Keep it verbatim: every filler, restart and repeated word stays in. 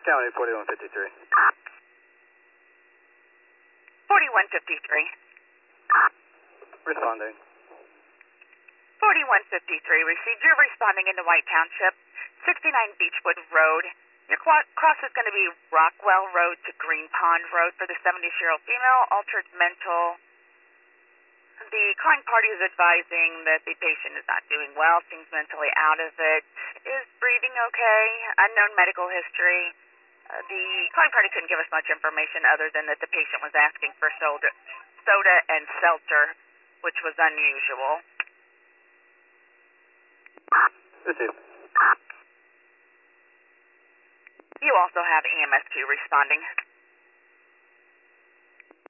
County forty-one fifty-three. forty-one fifty-three. Responding. forty-one fifty-three, received. You're responding into White Township, sixty-nine Beechwood Road. Your qu- cross is going to be Rockwell Road to Green Pond Road for the seventy-year-old female, altered mental. The client party is advising that the patient is not doing well, seems mentally out of it, is breathing okay, unknown medical history. Uh, the client party couldn't give us much information other than that the patient was asking for soda, soda and seltzer, which was unusual. Received. You also have E M S two responding.